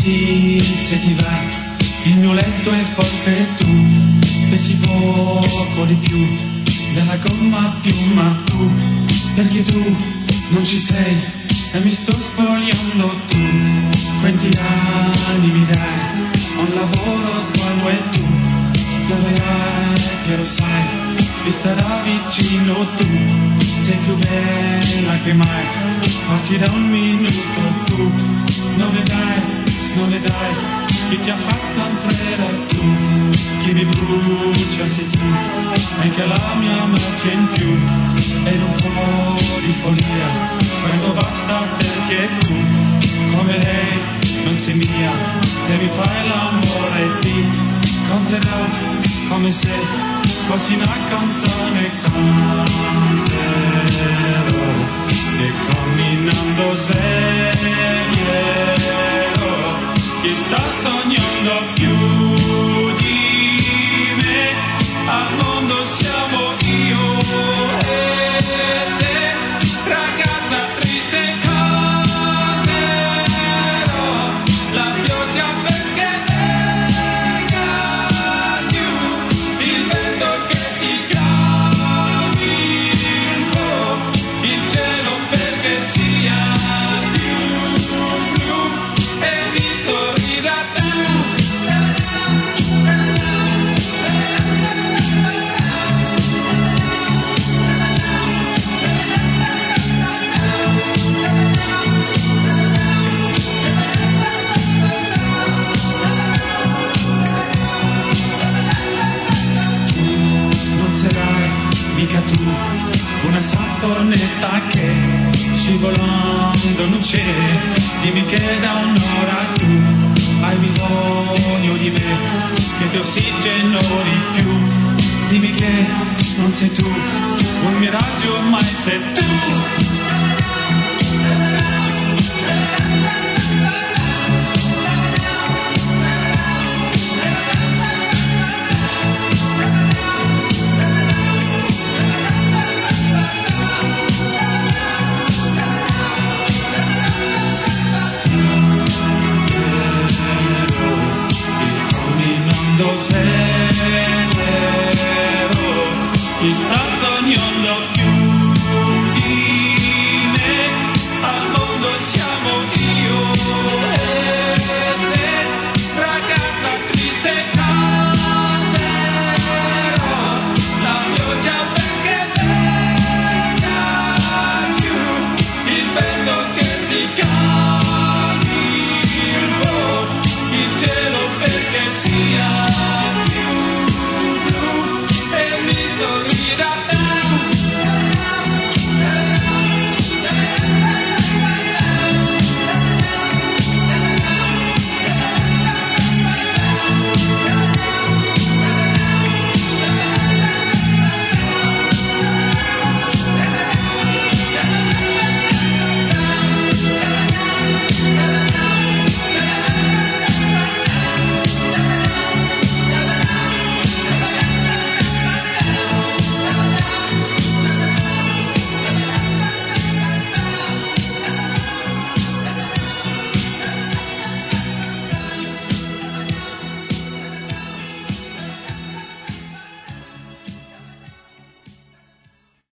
sì, se ti va, il mio letto è forte e tu pesi poco di più della gomma piuma, tu, perché tu non ci sei e mi sto spogliando tu. Quanti anni mi dai, un lavoro sguardo e tu laverai, che lo sai, mi starà vicino tu. Sei più bella che mai, oggi da un minuto tu. Non ne dai, chi ti ha fatto entrare tu. Chi mi brucia sei tu, anche la mia merce in più. Ed un po' di follia, quando basta perché tu, come lei, non sei mia. Se mi fai l'amore ti conterò, come se fossi una canzone canterò. E camminando sveglierò chi sta sognando più di me. Al mondo siamo io e te, ragazza triste canterò la pioggia perché venga giù, il vento che ti cammino, il cielo perché sia più blu e mi sorrida tu. Non sarai mica tu una saponetta che scivolando non c'è. Dimmi che da un'ora tu hai bisogno di me, che ti ossigeno di più. Dimmi che non sei tu un miraggio, ormai sei tu. Chi sta sognando più di me, al mondo siamo io e te, ragazza triste canterò la pioggia perché venga giù, il vento che si calmi un po', il cielo perché sia